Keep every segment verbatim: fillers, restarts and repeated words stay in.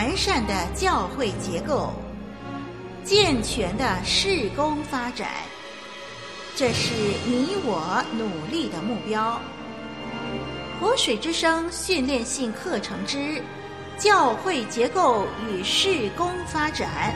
完善的教会结构，健全的事工发展，这是你我努力的目标。活水之声训练性课程之教会结构与事工发展。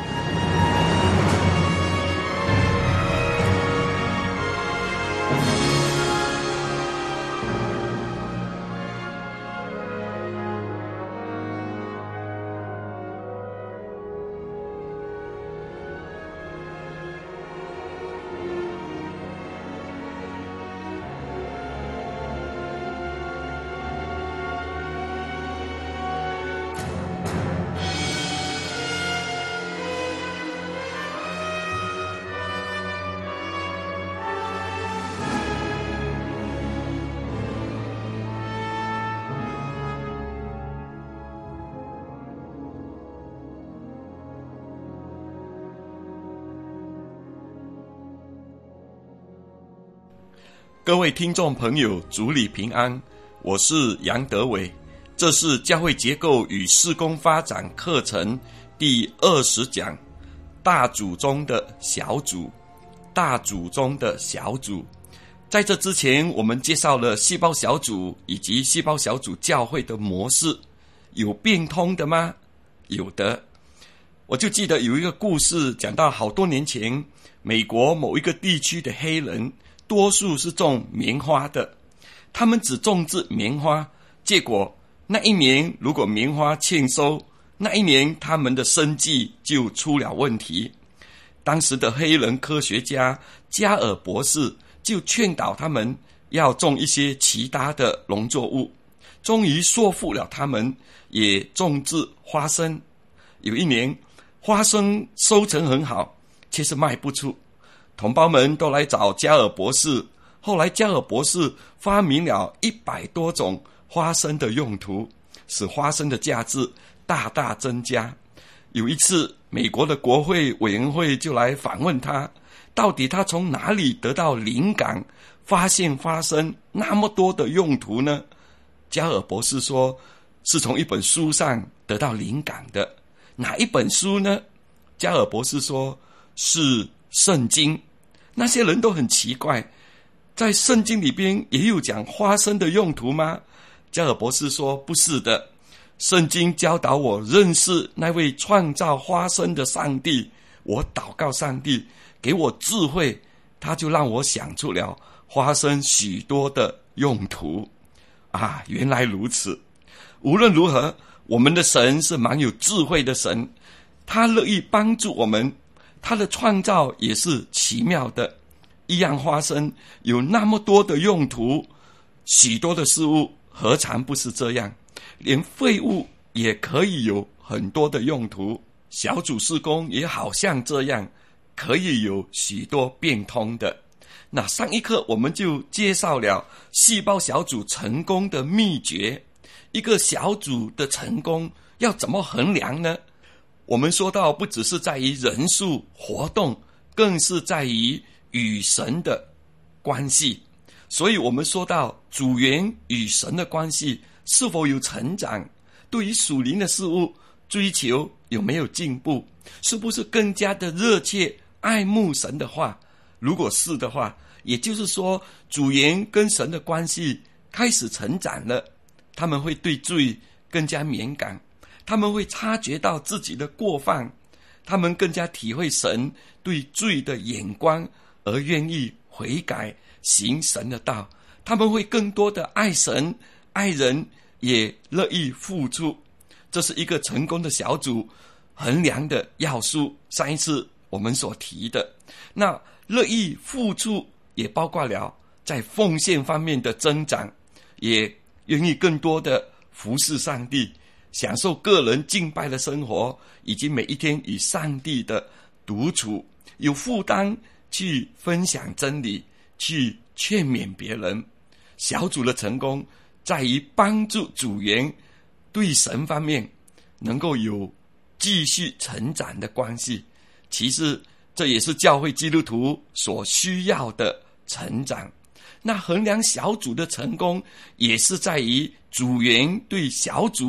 各位听众朋友，主里平安，我是杨德伟，这是教会结构与事工发展课程第二十讲，大组中的小组，大组中的小组。在这之前，我们介绍了细胞小组以及细胞小组教会的模式，有变通的吗？有的。我就记得有一个故事，讲到好多年前，美国某一个地区的黑人多数是种棉花的，他们只种植棉花，结果那一年如果棉花欠收，那一年他们的生计就出了问题。当时的黑人科学家加尔博士就劝导他们要种一些其他的农作物，终于说服了他们，也种植花生。有一年花生收成很好，却是卖不出，同胞们都来找加尔博士，后来加尔博士发明了一百多种花生的用途，使花生的价值大大增加。有一次，美国的国会委员会就来访问他，到底他从哪里得到灵感，发现花生那么多的用途呢？加尔博士说，是从一本书上得到灵感的。哪一本书呢？加尔博士说，是圣经。那些人都很奇怪，在圣经里边也有讲花生的用途吗？加尔博士说，不是的，圣经教导我认识那位创造花生的上帝，我祷告上帝给我智慧，他就让我想出了花生许多的用途啊，原来如此。无论如何，我们的神是蛮有智慧的神，他乐意帮助我们，他的创造也是奇妙的。一样花生有那么多的用途，许多的事物何尝不是这样？连废物也可以有很多的用途，小组事工也好像这样，可以有许多变通的。那上一课我们就介绍了细胞小组成功的秘诀，一个小组的成功要怎么衡量呢？我们说到不只是在于人数活动，更是在于与神的关系。所以我们说到组员与神的关系是否有成长，对于属灵的事物追求有没有进步，是不是更加的热切爱慕神的话，如果是的话，也就是说组员跟神的关系开始成长了，他们会对罪更加敏感，他们会察觉到自己的过犯，他们更加体会神对罪的眼光，而愿意悔改行神的道，他们会更多的爱神爱人，也乐意付出。这是一个成功的小组衡量的要素，上一次我们所提的。那乐意付出也包括了在奉献方面的增长，也愿意更多的服侍上帝，享受个人敬拜的生活，以及每一天与上帝的独处，有负担去分享真理，去劝勉别人。小组的成功在于帮助组员对神方面能够有继续成长的关系，其实这也是教会基督徒所需要的成长。那衡量小组的成功，也是在于组员对小组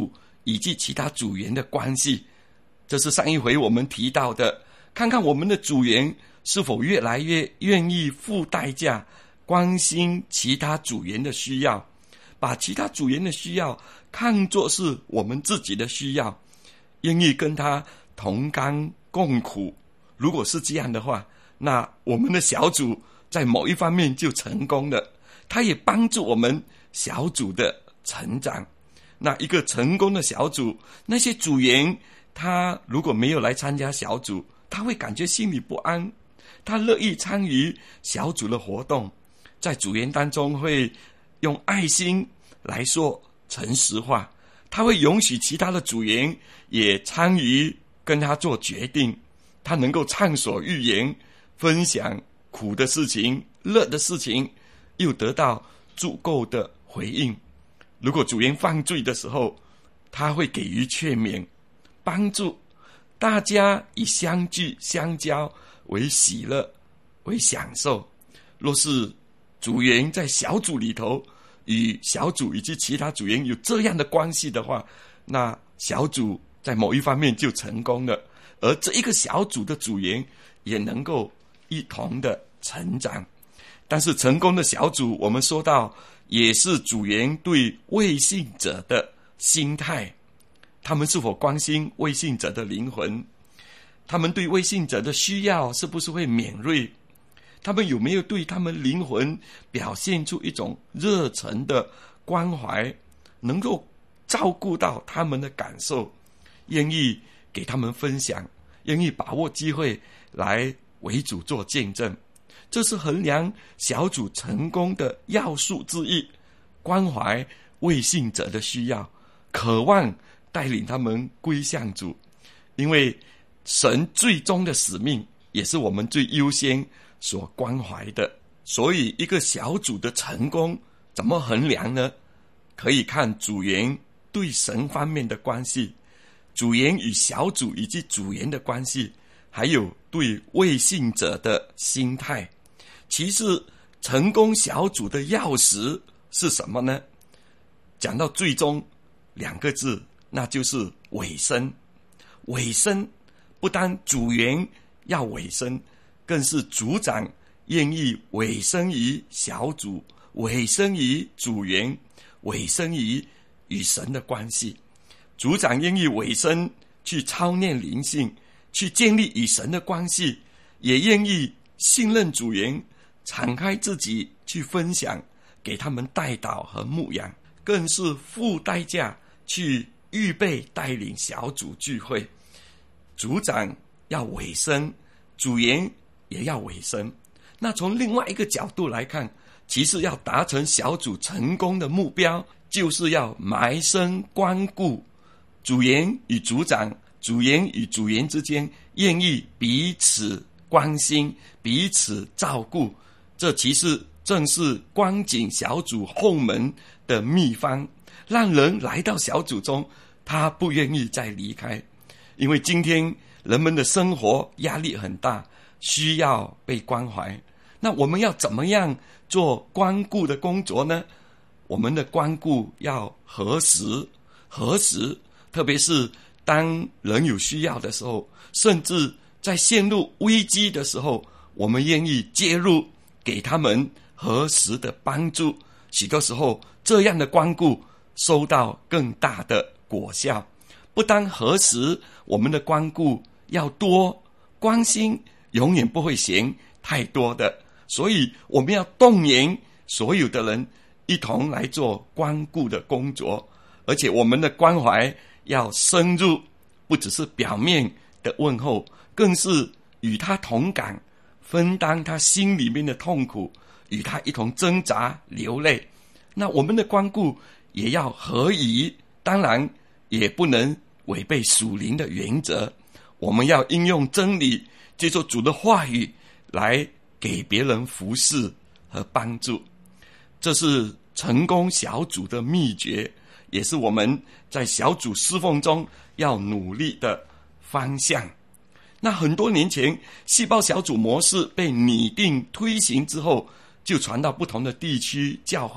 以及其他组员的关系。这是上一回我们提到的，看看我们的组员是否越来越愿意付代价关心其他组员的需要，把其他组员的需要看作是我们自己的需要，愿意跟他同甘共苦。如果是这样的话，那我们的小组在某一方面就成功了，他也帮助我们小组的成长。那一个成功的小组，那些组员他如果没有来参加小组，他会感觉心里不安，他乐意参与小组的活动，在组员当中会用爱心来说诚实话，他会允许其他的组员也参与跟他做决定，他能够畅所欲言，分享苦的事情、乐的事情，又得到足够的回应。如果组员犯罪的时候，他会给予劝勉，帮助大家以相聚相交为喜乐，为享受。若是组员在小组里头与小组以及其他组员有这样的关系的话，那小组在某一方面就成功了，而这一个小组的组员也能够一同的成长。但是成功的小组，我们说到也是组员对未信者的心态，他们是否关心未信者的灵魂，他们对未信者的需要是不是会敏锐，他们有没有对他们灵魂表现出一种热忱的关怀，能够照顾到他们的感受，愿意给他们分享，愿意把握机会来为主做见证。这是衡量小组成功的要素之一，关怀未信者的需要，渴望带领他们归向主。因为神最终的使命也是我们最优先所关怀的，所以一个小组的成功怎么衡量呢？可以看组员对神方面的关系，组员与小组以及组员的关系，还有对未信者的心态。其实成功小组的钥匙是什么呢？讲到最终两个字，那就是委身。委身不单组员要委身，更是组长愿意委身于小组，委身于组员，委身于与神的关系。组长愿意委身去操练灵性，去建立与神的关系，也愿意信任组员，敞开自己去分享，给他们带导和牧养，更是付代价去预备带领小组聚会。组长要委身，组员也要委身。那从另外一个角度来看，其实要达成小组成功的目标，就是要埋身关顾，组员与组长，组员与组员之间愿意彼此关心，彼此照顾。这其实正是关紧小组后门的秘方，让人来到小组中，他不愿意再离开。因为今天人们的生活压力很大，需要被关怀。那我们要怎么样做关顾的工作呢？我们的关顾要核实，核实，特别是当人有需要的时候，甚至在陷入危机的时候，我们愿意介入，给他们合时的帮助。许多时候这样的关顾收到更大的果效。不单合时，我们的关顾要多，关心永远不会嫌太多的，所以我们要动员所有的人一同来做关顾的工作。而且我们的关怀要深入，不只是表面的问候，更是与他同感，分担他心里面的痛苦，与他一同挣扎流泪。那我们的关顾也要合宜，当然也不能违背属灵的原则。我们要应用真理，接受主的话语，来给别人服侍和帮助。这是成功小组的秘诀，也是我们在小组侍奉中要努力的方向。那很多年前，细胞小组模式被拟定推行之后，就传到不同的地区教会。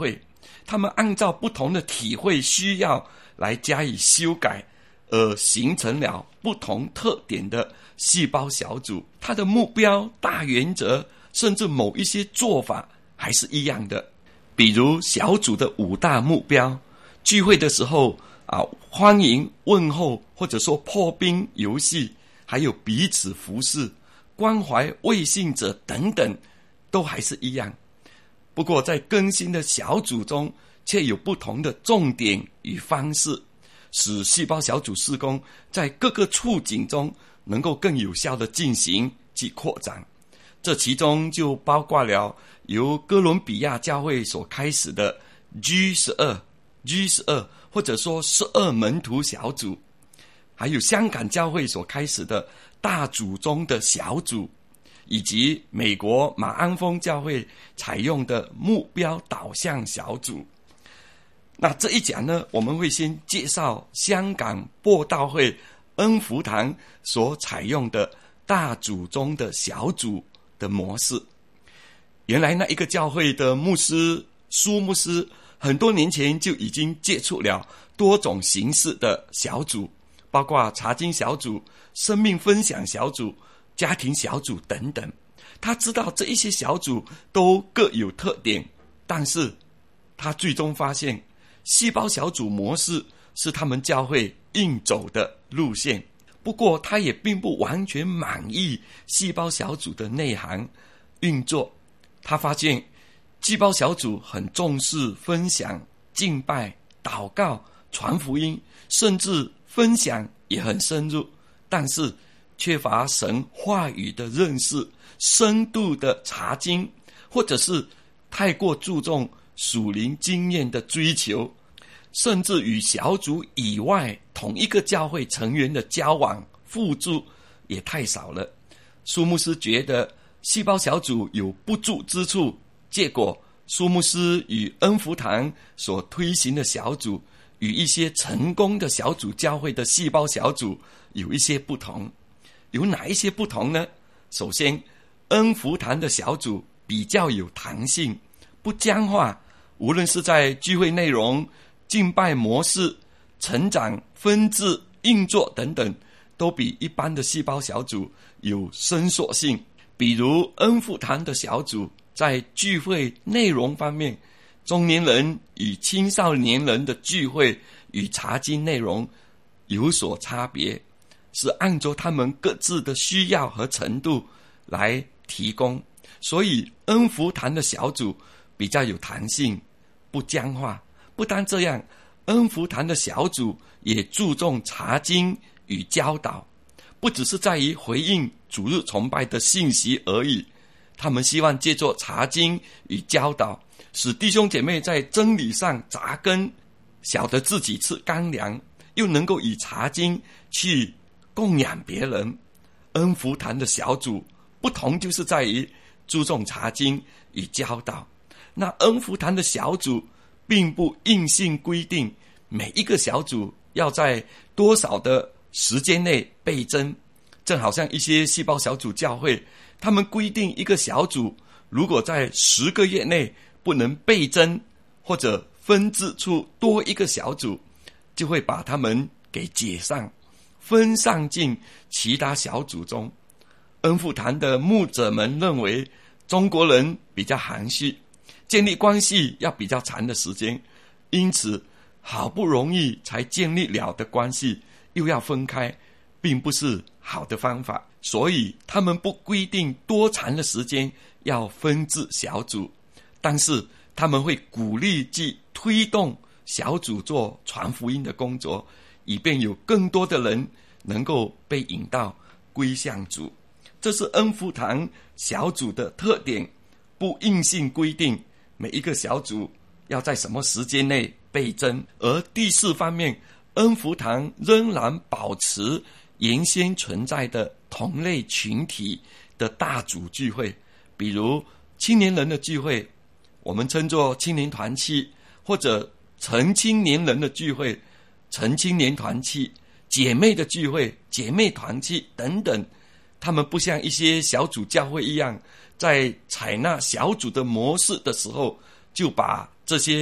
他们按照不同的体会需要来加以修改，而形成了不同特点的细胞小组。它的目标、大原则，甚至某一些做法还是一样的。比如小组的五大目标，聚会的时候啊，欢迎、问候，或者说破冰游戏，还有彼此服侍、关怀未信者等等，都还是一样。不过在更新的小组中，却有不同的重点与方式，使细胞小组事工在各个处境中能够更有效地进行及扩展。这其中就包括了由哥伦比亚教会所开始的 G 十二 G 十二 或者说十二门徒小组，还有香港教会所开始的大组中的小组，以及美国马鞍峰教会采用的目标导向小组。那这一讲呢，我们会先介绍香港播道会恩福堂所采用的大组中的小组的模式。原来那一个教会的牧师苏牧师很多年前就已经接触了多种形式的小组，包括查经小组、生命分享小组、家庭小组等等。他知道这一些小组都各有特点，但是他最终发现细胞小组模式是他们教会应走的路线。不过他也并不完全满意细胞小组的内涵运作。他发现细胞小组很重视分享、敬拜、祷告、传福音，甚至分享也很深入，但是缺乏神话语的认识、深度的查经，或者是太过注重属灵经验的追求，甚至与小组以外同一个教会成员的交往互助也太少了。苏牧师觉得细胞小组有不足之处，结果苏牧师与恩福堂所推行的小组与一些成功的小组教会的细胞小组有一些不同。有哪一些不同呢？首先，恩福堂的小组比较有弹性，不僵化，无论是在聚会内容、敬拜模式、成长、分治、运作等等，都比一般的细胞小组有伸缩性。比如恩福堂的小组在聚会内容方面，中年人与青少年人的聚会与查经内容有所差别，是按照他们各自的需要和程度来提供。所以恩福堂的小组比较有弹性，不僵化。不单这样，恩福堂的小组也注重查经与教导，不只是在于回应主日崇拜的信息而已，他们希望借着查经与教导，使弟兄姐妹在真理上扎根，晓得自己吃干粮，又能够以查经去供养别人。恩福堂的小组不同就是在于注重查经与教导。那恩福堂的小组并不硬性规定每一个小组要在多少的时间内倍增，正好像一些细胞小组教会，他们规定一个小组如果在十个月内不能倍增或者分支出多一个小组，就会把他们给解散，分散进其他小组中。恩福堂的牧者们认为中国人比较含蓄，建立关系要比较长的时间，因此好不容易才建立了的关系又要分开，并不是好的方法。所以他们不规定多长的时间要分治小组，但是他们会鼓励及推动小组做传福音的工作，以便有更多的人能够被引导归向主。这是恩福堂小组的特点，不硬性规定每一个小组要在什么时间内倍增。而第四方面，恩福堂仍然保持原先存在的同类群体的大组聚会，比如青年人的聚会，我们称作青年团契，或者陈青年人的聚会，陈青年团契，姐妹的聚会，姐妹团契等等。他们不像一些小组教会一样，在采纳小组的模式的时候，就把这些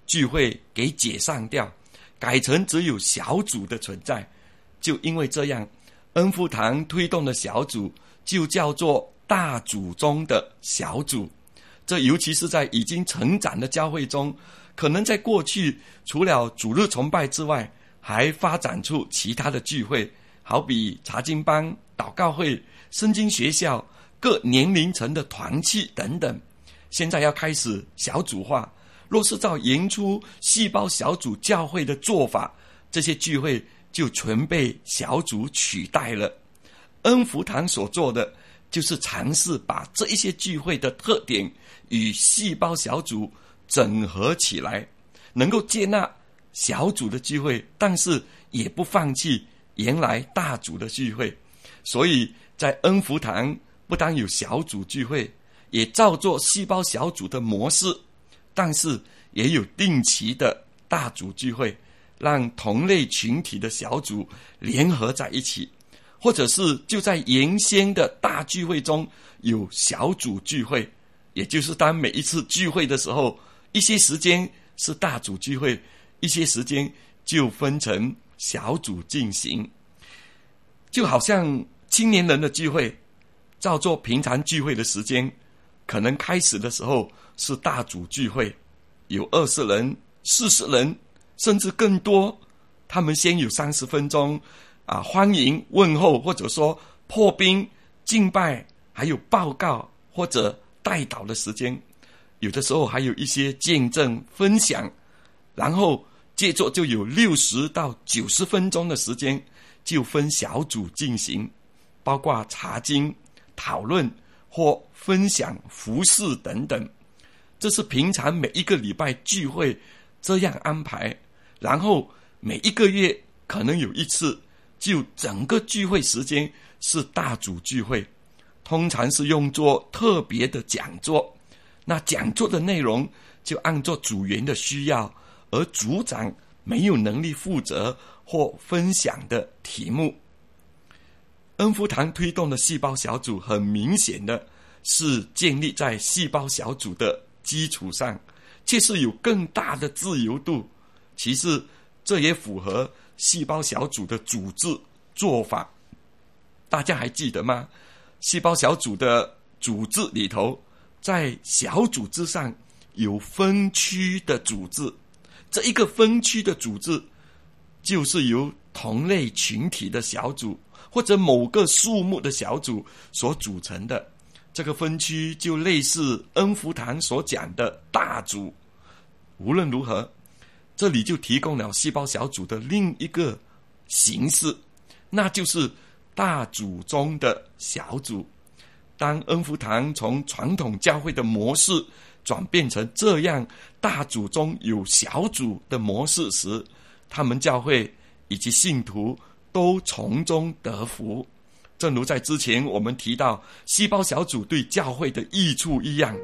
聚会给解散掉，改成只有小组的存在。就因为这样，恩福堂推动的小组就叫做大组中的小组。这尤其是在已经成长的教会中，可能在过去除了主日崇拜之外，还发展出其他的聚会，好比查经班、祷告会、圣经学校、各年龄层的团契等等。现在要开始小组化，若是照原初细胞小组教会的做法，这些聚会就全被小组取代了。恩福堂所做的就是尝试把这一些聚会的特点与细胞小组整合起来，能够接纳小组的聚会，但是也不放弃原来大组的聚会。所以在恩福堂不单有小组聚会，也照做细胞小组的模式，但是也有定期的大组聚会，让同类群体的小组联合在一起，或者是就在原先的大聚会中有小组聚会，也就是当每一次聚会的时候，一些时间是大组聚会，一些时间就分成小组进行。就好像青年人的聚会，照做平常聚会的时间，可能开始的时候是大组聚会，有二十人、四十人，甚至更多。他们先有三十分钟啊，欢迎问候，或者说破冰、敬拜，还有报告或者代祷的时间。有的时候还有一些见证分享，然后接着就有六十到九十分钟的时间，就分小组进行，包括查经、讨论或分享、服事等等。这是平常每一个礼拜聚会这样安排，然后每一个月可能有一次，就整个聚会时间是大组聚会，通常是用作特别的讲座。那讲座的内容就按照组员的需要，而组长没有能力负责或分享的题目。恩福堂推动的细胞小组很明显的是建立在细胞小组的基础上，却是有更大的自由度。其实这也符合细胞小组的组织做法。大家还记得吗？细胞小组的组织里头，在小组织上有分区的组织，这一个分区的组织就是由同类群体的小组或者某个数目的小组所组成的。这个分区就类似恩福堂所讲的大组。无论如何，这里就提供了细胞小组的另一个形式，那就是大组中的小组。当恩福堂从传统教会的模式转变成这样大组中有小组的模式时，他们教会以及信徒都从中得福。正如在之前我们提到细胞小组对教会的益处一样。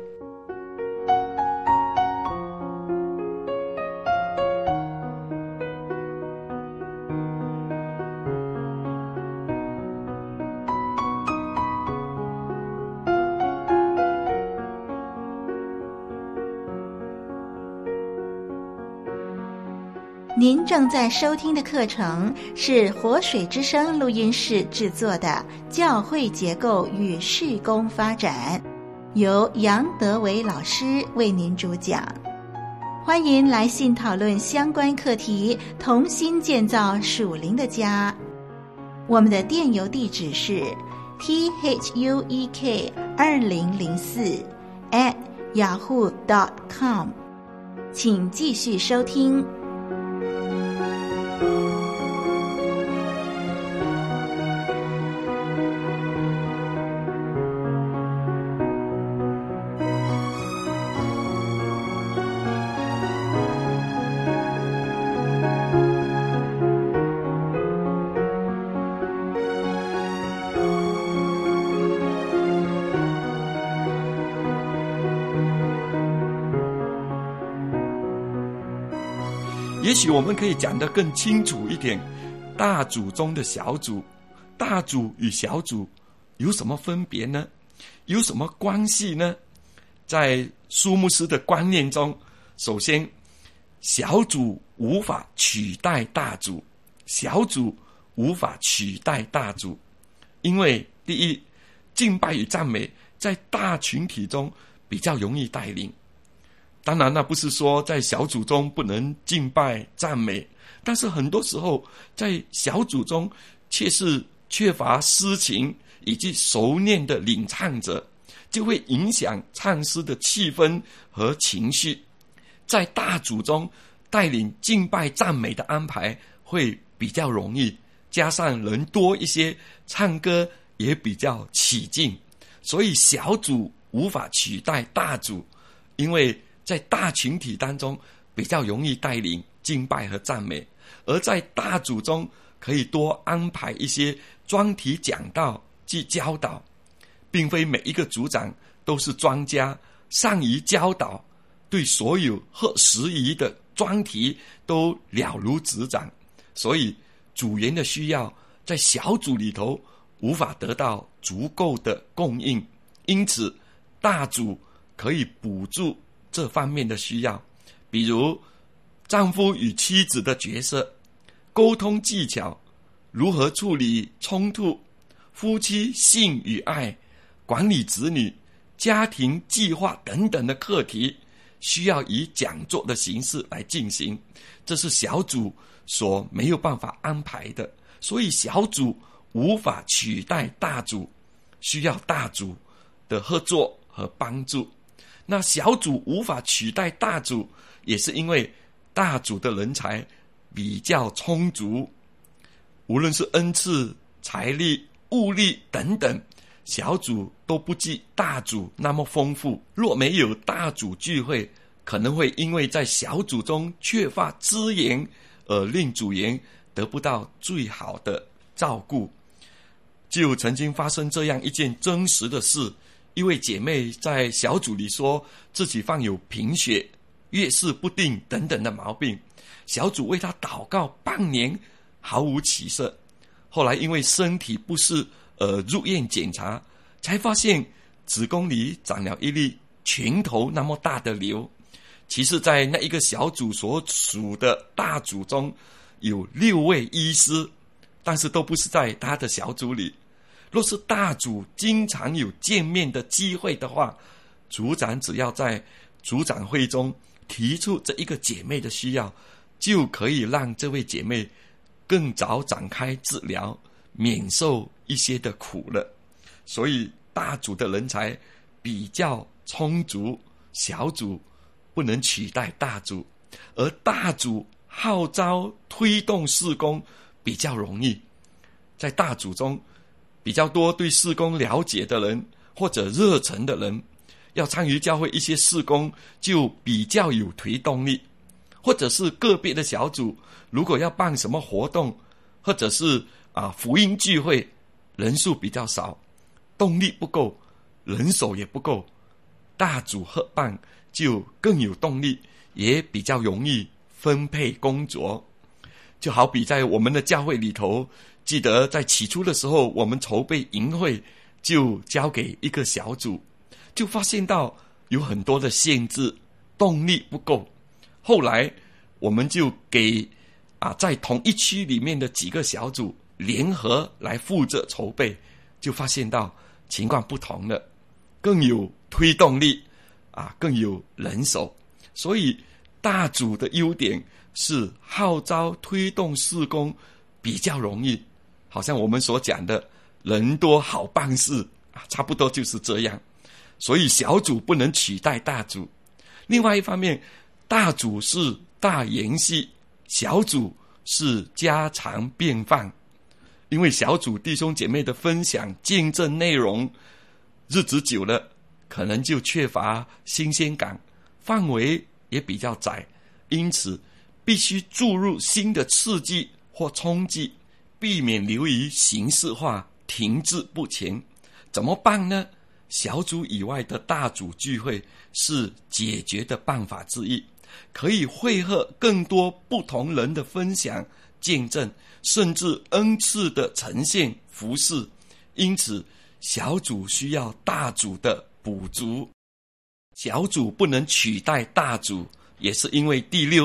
您正在收听的课程是活水之声录音室制作的教会结构与事工发展，由杨德伟老师为您主讲。欢迎来信讨论相关课题，同心建造属灵的家。我们的电邮地址是 t h u e k 二零零四 at yahoo dot com， 请继续收听。 也许我们可以讲得更清楚一点，大组中的小组，大组与小组有什么分别呢？有什么关系呢？在苏牧师的观念中，首先小组无法取代大组，小组无法取代大组，因为第一，敬拜与赞美在大群体中比较容易带领。当然那不是说在小组中不能敬拜赞美，但是很多时候在小组中却是缺乏诗情以及熟练的领唱者，就会影响唱诗的气氛和情绪。在大组中带领敬拜赞美的安排会比较容易，加上人多一些，唱歌也比较起劲。所以小组无法取代大组，因为在大群体当中比较容易带领敬拜和赞美，而在大组中可以多安排一些专题讲道及教导，并非每一个组长都是专家，善于教导，对所有合时宜的专题都了如指掌，所以组员的需要在小组里头无法得到足够的供应，因此大组可以补助这方面的需要，比如丈夫与妻子的角色、沟通技巧、如何处理冲突、夫妻性与爱、管理子女、家庭计划等等的课题，需要以讲座的形式来进行，这是小组所没有办法安排的，所以小组无法取代大组，需要大组的合作和帮助。那小组无法取代大组，也是因为大组的人才比较充足，无论是恩赐、财力、物力等等，小组都不及大组那么丰富。若没有大组聚会，可能会因为在小组中缺乏资源，而令组员得不到最好的照顾。就曾经发生这样一件真实的事，一位姐妹在小组里说自己患有贫血、月事不定等等的毛病，小组为她祷告半年毫无起色，后来因为身体不适而入院检查，才发现子宫里长了一粒拳头那么大的瘤。其实在那一个小组所属的大组中有六位医师，但是都不是在他的小组里。若是大组经常有见面的机会的话，组长只要在组长会中提出这一个姐妹的需要，就可以让这位姐妹更早展开治疗，免受一些的苦了。所以大组的人才比较充足，小组不能取代大组，而大组号召推动事工比较容易。在大组中比较多对事工了解的人或者热忱的人，要参与教会一些事工就比较有推动力。或者是个别的小组如果要办什么活动，或者是啊福音聚会，人数比较少，动力不够，人手也不够，大组合办就更有动力，也比较容易分配工作。就好比在我们的教会里头，记得在起初的时候，我们筹备营会就交给一个小组，就发现到有很多的限制，动力不够。后来我们就给啊在同一区里面的几个小组联合来负责筹备，就发现到情况不同了，更有推动力啊，更有人手。所以大组的优点是号召推动事工比较容易，好像我们所讲的人多好办事啊，差不多就是这样。所以小组不能取代大组。另外一方面，大组是大研系，小组是家常便饭。因为小组弟兄姐妹的分享见证内容日子久了，可能就缺乏新鲜感，范围也比较窄，因此必须注入新的刺激或冲击，避免流于形式化，停滞不前。怎么办呢？小组以外的大组聚会是解决的办法之一，可以汇合更多不同人的分享见证，甚至恩赐的呈现服事。因此小组需要大组的补足。小组不能取代大组，也是因为第六，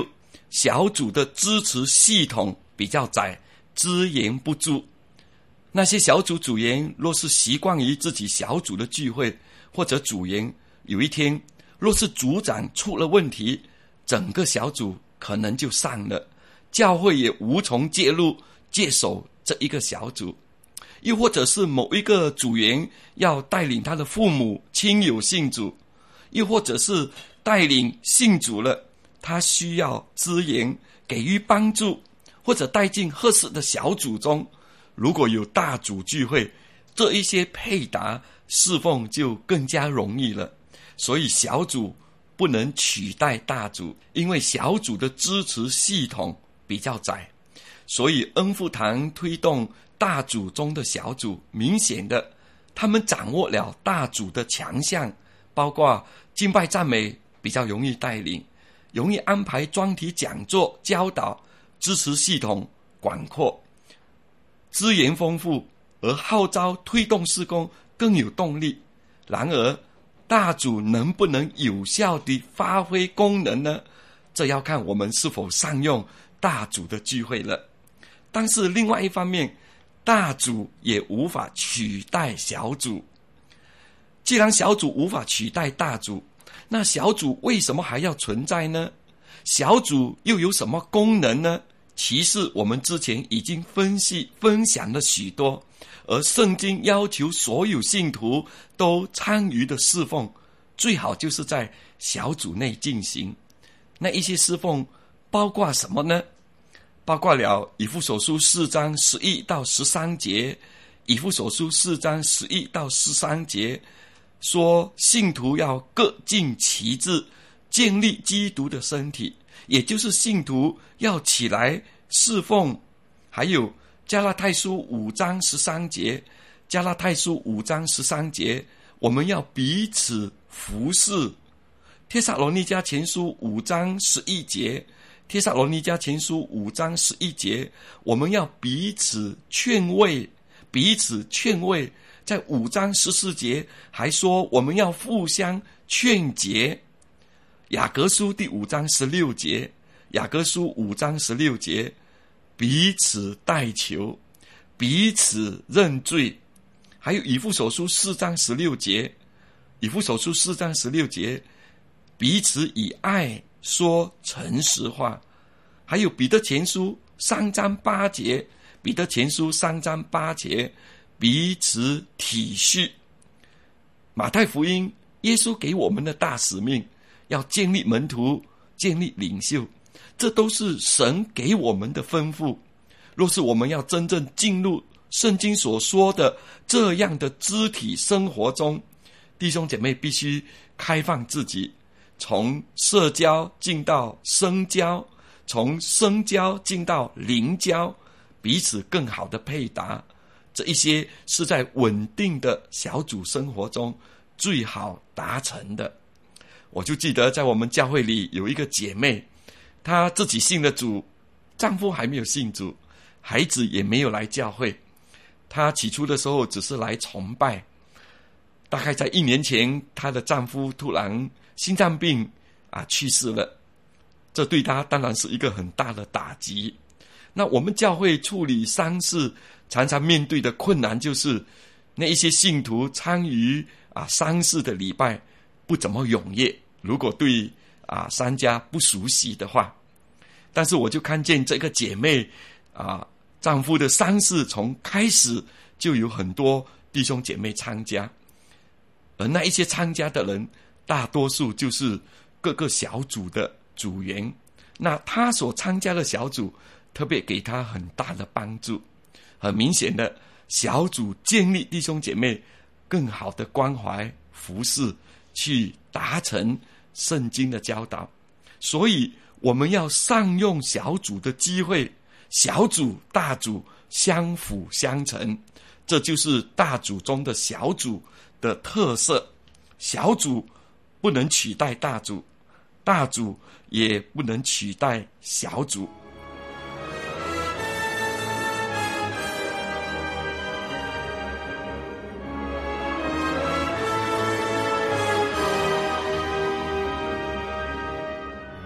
小组的支持系统比较窄，资源不足。那些小组组员若是习惯于自己小组的聚会，或者组员有一天若是组长出了问题，整个小组可能就散了，教会也无从介入接手这一个小组。又或者是某一个组员要带领他的父母亲友信主，又或者是带领信主了，他需要资源给予帮助，或者带进合适的小组中。如果有大组聚会，这一些配搭侍奉就更加容易了。所以小组不能取代大组，因为小组的支持系统比较窄。所以恩福堂推动大组中的小组，明显的他们掌握了大组的强项，包括敬拜赞美比较容易带领，容易安排专题讲座教导，支持系统广阔，资源丰富，而号召推动事工更有动力。然而大组能不能有效地发挥功能呢？这要看我们是否善用大组的聚会了。但是另外一方面，大组也无法取代小组。既然小组无法取代大组，那小组为什么还要存在呢？小组又有什么功能呢？其实我们之前已经分析分享了许多，而圣经要求所有信徒都参与的侍奉，最好就是在小组内进行。那一些侍奉包括什么呢？包括了以弗所书四章十一到十三节，以弗所书四章十一到十三节说，信徒要各尽其职，建立基督的身体，也就是信徒要起来侍奉。还有加拉太书五章十三节，加拉太书五章十三节，我们要彼此服侍。帖撒罗尼迦前书五章十一节，帖撒罗尼迦前书五章十一节，我们要彼此劝慰，彼此劝慰。在五章十四节还说我们要互相劝解。雅各书第五章十六节，雅各书五章十六节，彼此代求，彼此认罪。还有以弗所书四章十六节，以弗所书四章十六节，彼此以爱说诚实话。还有彼得前书三章八节，彼得前书三章八节，彼此体恤。马太福音，耶稣给我们的大使命，要建立门徒，建立领袖，这都是神给我们的吩咐。若是我们要真正进入圣经所说的这样的肢体生活中，弟兄姐妹必须开放自己，从社交进到生交，从生交进到灵交，彼此更好的配搭。这一些是在稳定的小组生活中最好达成的。我就记得在我们教会里有一个姐妹，她自己信了主，丈夫还没有信主，孩子也没有来教会。她起初的时候只是来崇拜，大概在一年前，她的丈夫突然心脏病啊去世了，这对她当然是一个很大的打击。那我们教会处理丧事常常面对的困难，就是那一些信徒参与啊丧事的礼拜不怎么踊跃，如果对啊商家不熟悉的话。但是我就看见这个姐妹啊，丈夫的丧事从开始就有很多弟兄姐妹参加，而那一些参加的人大多数就是各个小组的组员。那他所参加的小组特别给他很大的帮助。很明显的，小组建立弟兄姐妹更好的关怀服侍，去达成圣经的教导。所以我们要善用小组的机会，小组大组相辅相成，这就是大组中的小组的特色。小组不能取代大组，大组也不能取代小组。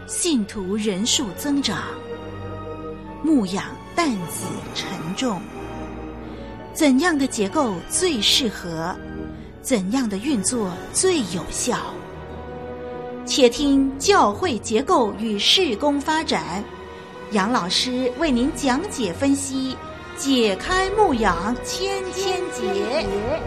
信徒人数增长，牧养担子沉重。怎样的结构最适合？怎样的运作最有效？且听教会结构与事工发展，杨老师为您讲解分析，解开牧养千千结。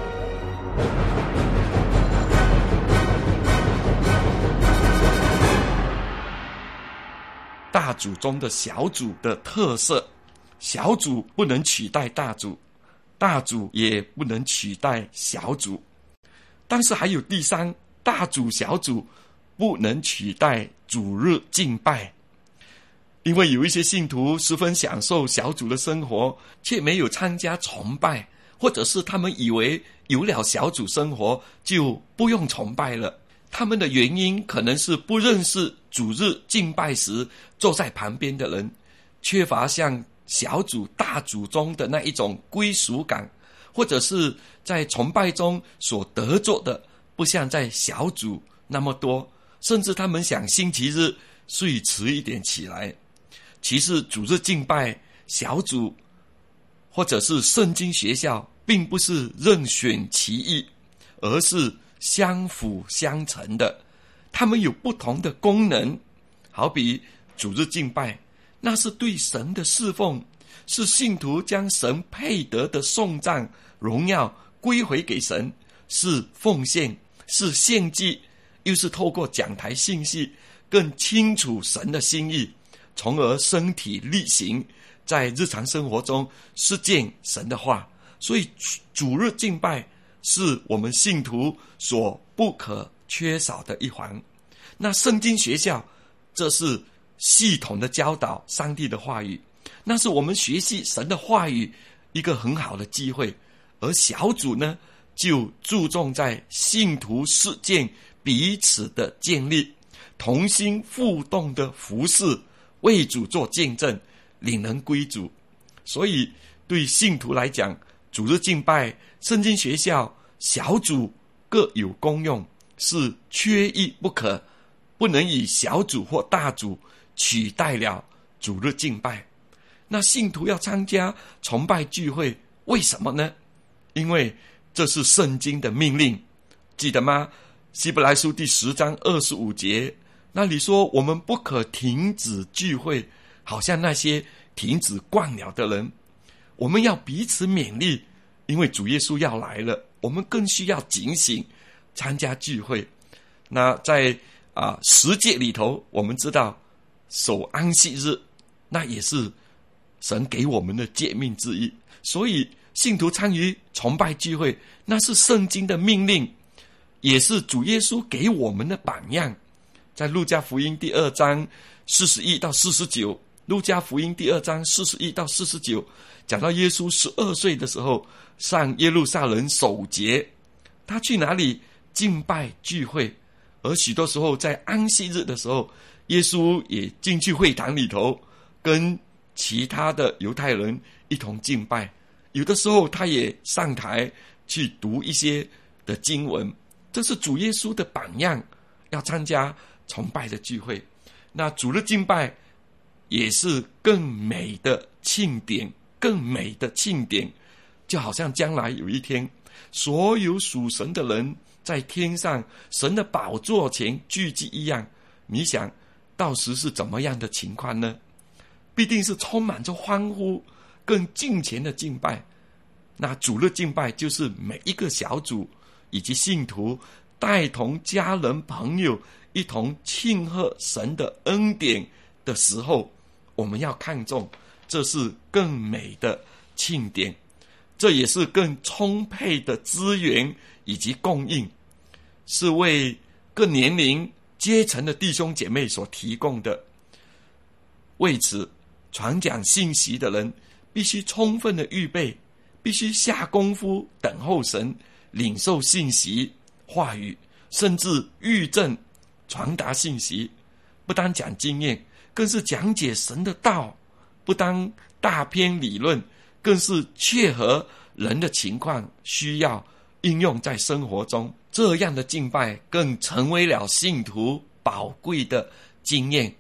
大组中的小组的特色，小组不能取代大组，大组也不能取代小组。但是还有第三，大组小组不能取代主日敬拜。因为有一些信徒十分享受小组的生活，却没有参加崇拜，或者是他们以为有了小组生活就不用崇拜了。他们的原因可能是不认识主日敬拜时坐在旁边的人，缺乏像小组大组中的那一种归属感，或者是在崇拜中所得着的不像在小组那么多，甚至他们想星期日睡迟一点起来。其实主日敬拜、小组或者是圣经学校并不是任选其一，而是相辅相成的，他们有不同的功能。好比主日敬拜，那是对神的侍奉，是信徒将神配得的颂赞荣耀归回给神，是奉献，是献祭，又是透过讲台信息更清楚神的心意，从而身体力行，在日常生活中实践神的话。所以主日敬拜是我们信徒所不可缺少的一环。那圣经学校，这是系统的教导上帝的话语，那是我们学习神的话语一个很好的机会。而小组呢，就注重在信徒实践彼此的建立，同心互动的服事，为主做见证，领人归主。所以对信徒来讲，主日敬拜、圣经学校、小组各有功用，是缺一不可，不能以小组或大组取代了主日敬拜。那信徒要参加崇拜聚会，为什么呢？因为这是圣经的命令，记得吗？希伯来书第十章二十五节，那里说我们不可停止聚会，好像那些停止惯了的人。我们要彼此勉励，因为主耶稣要来了，我们更需要警醒参加聚会。那在啊十诫里头，我们知道守安息日，那也是神给我们的诫命之一。所以信徒参与崇拜聚会，那是圣经的命令，也是主耶稣给我们的榜样。在路加福音第二章四十一到四十九，路加福音第二章四十一到四十九，讲到耶稣十二岁的时候上耶路撒冷守节，他去哪里敬拜聚会？而许多时候在安息日的时候，耶稣也进去会堂里头，跟其他的犹太人一同敬拜。有的时候他也上台去读一些的经文，这是主耶稣的榜样，要参加崇拜的聚会。那主日敬拜也是更美的庆典，更美的庆典，就好像将来有一天，所有属神的人在天上神的宝座前聚集一样。你想到时是怎么样的情况呢？必定是充满着欢呼，更敬虔的敬拜。那主日敬拜就是每一个小组以及信徒带同家人朋友一同庆贺神的恩典的时候，我们要看重，这是更美的庆典，这也是更充沛的资源以及供应，是为各年龄阶层的弟兄姐妹所提供的。为此，传讲信息的人必须充分的预备，必须下功夫等候神，领受信息话语，甚至预证传达信息。不单讲经验，更是讲解神的道，不单大篇理论，更是切合人的情况需要应用在生活中。这样的敬拜更成为了信徒宝贵的经验，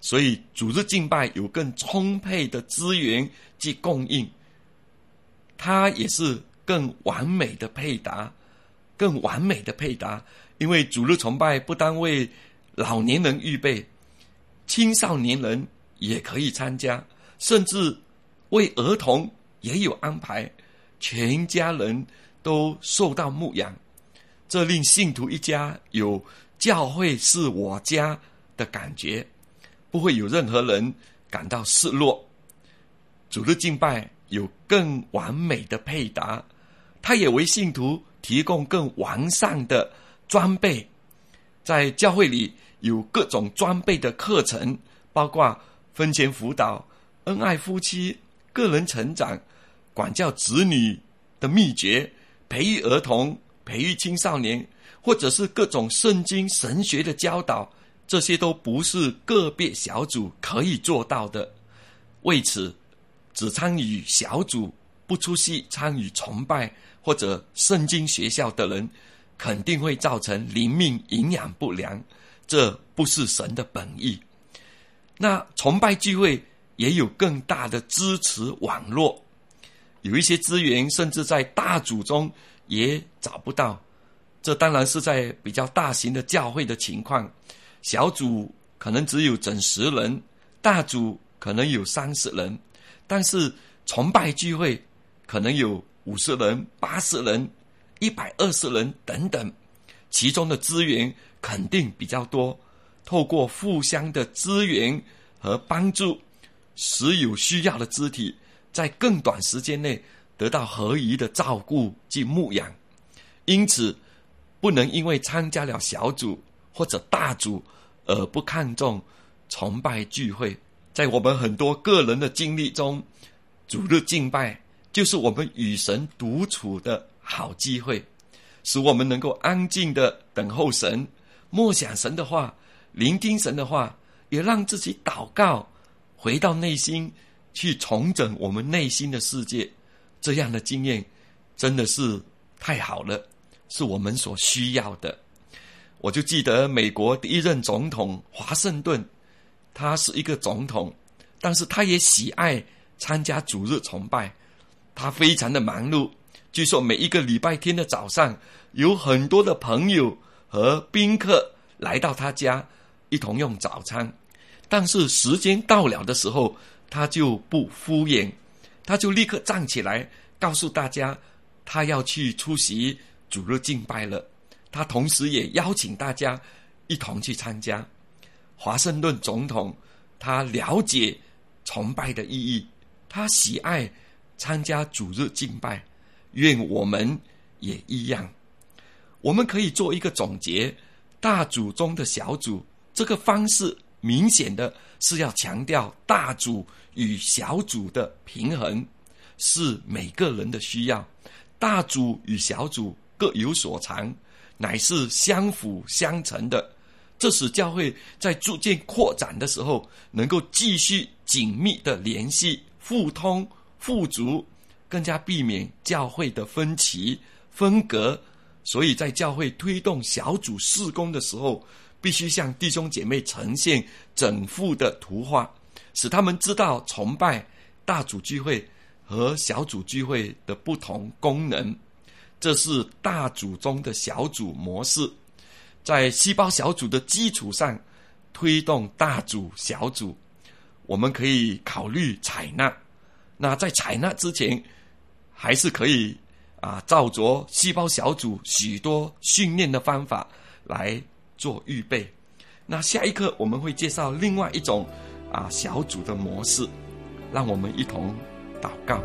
所以主日敬拜有更充沛的资源及供应，它也是更完美的配搭，更完美的配搭。因为主日崇拜不单为老年人预备，青少年人也可以参加，甚至为儿童也有安排，全家人都受到牧养，这令信徒一家有教会是我家的感觉，不会有任何人感到失落。主日敬拜有更完美的配搭，它也为信徒提供更完善的装备。在教会里有各种装备的课程，包括婚前辅导、恩爱夫妻、个人成长、管教子女的秘诀、培育儿童、培育青少年，或者是各种圣经神学的教导，这些都不是个别小组可以做到的。为此，只参与小组不出席参与崇拜或者圣经学校的人，肯定会造成灵命营养不良，这不是神的本意。那崇拜聚会也有更大的支持网络，有一些资源甚至在大组中也找不到，这当然是在比较大型的教会的情况，小组可能只有整十人，大组可能有三十人，但是崇拜聚会可能有五十人、八十人、一百二十人等等，其中的资源肯定比较多。透过互相的资源和帮助，使有需要的肢体在更短时间内得到合宜的照顾及牧养。因此，不能因为参加了小组或者大组而不看重崇拜聚会。在我们很多个人的经历中，主日敬拜就是我们与神独处的好机会，使我们能够安静的等候神，默想神的话，聆听神的话，也让自己祷告，回到内心去重整我们内心的世界。这样的经验真的是太好了，是我们所需要的。我就记得美国第一任总统华盛顿，他是一个总统，但是他也喜爱参加主日崇拜，他非常的忙碌，据说每一个礼拜天的早上，有很多的朋友和宾客来到他家一同用早餐，但是时间到了的时候，他就不敷衍，他就立刻站起来告诉大家他要去出席主日敬拜了。他同时也邀请大家一同去参加。华盛顿总统他了解崇拜的意义，他喜爱参加主日敬拜，愿我们也一样。我们可以做一个总结，大组中的小组，这个方式明显的是要强调大组与小组的平衡，是每个人的需要。大组与小组各有所长，乃是相辅相成的，这使教会在逐渐扩展的时候，能够继续紧密的联系、互通、互足，更加避免教会的分歧、分隔。所以在教会推动小组事工的时候，必须向弟兄姐妹呈现整幅的图画，使他们知道崇拜、大组聚会和小组聚会的不同功能。这是大组中的小组模式，在细胞小组的基础上推动大组小组，我们可以考虑采纳。那在采纳之前，还是可以啊，照着细胞小组许多训练的方法来做预备。那下一课我们会介绍另外一种啊小组的模式，让我们一同祷告。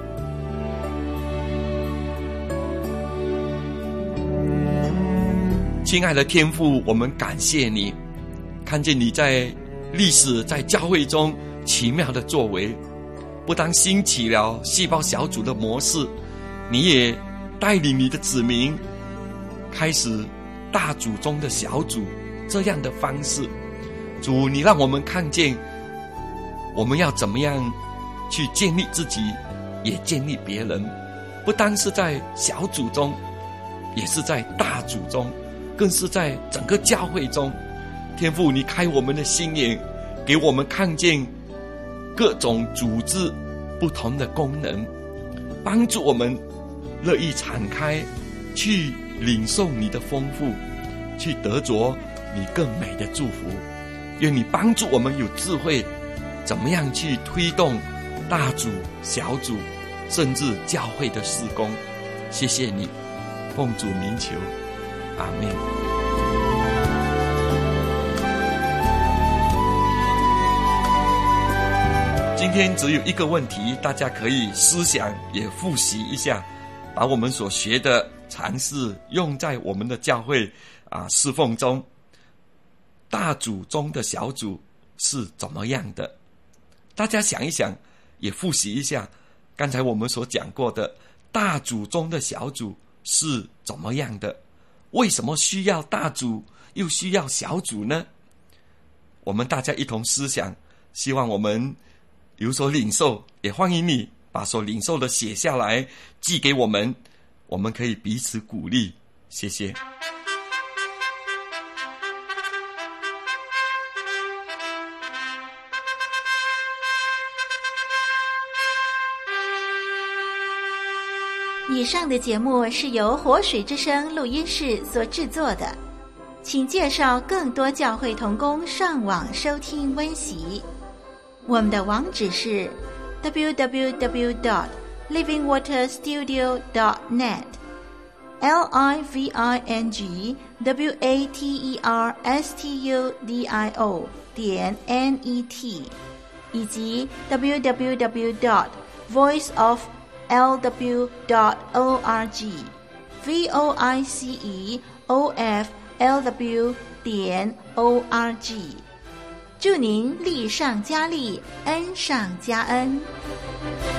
亲爱的天父，我们感谢你，看见你在历史在教会中奇妙的作为，不但兴起了细胞小组的模式，你也带领你的子民开始大组中的小组这样的方式。主，你让我们看见我们要怎么样去建立自己，也建立别人，不单是在小组中，也是在大组中，更是在整个教会中。天父，你开我们的心眼， 给我们看见各种组织不同的功能，帮助我们乐意敞开去领受你的丰富，去得着你更美的祝福。愿你帮助我们有智慧，怎么样去推动大组、小组，甚至教会的事工。谢谢你，奉主名求，阿们。今天只有一个问题，大家可以思想也复习一下，把我们所学的尝试用在我们的教会啊侍奉中。大组中的小组是怎么样的？大家想一想，也复习一下刚才我们所讲过的大组中的小组是怎么样的？为什么需要大组又需要小组呢？我们大家一同思想，希望我们有所领受，也欢迎你把所领受的写下来寄给我们，我们可以彼此鼓励。谢谢。 以上的节目是由活水之声录音室所制作的，请介绍更多教会同工上网收听温习。我们的网址是 double-u double-u double-u dot living water studio dot net L I V I N G W A T E R S T U D I O 点 N E T 以及 double-u double-u double-u dot voice of L W dot O R G V O I C E O F L W 点 O R G。 祝您力上加力，恩上加恩。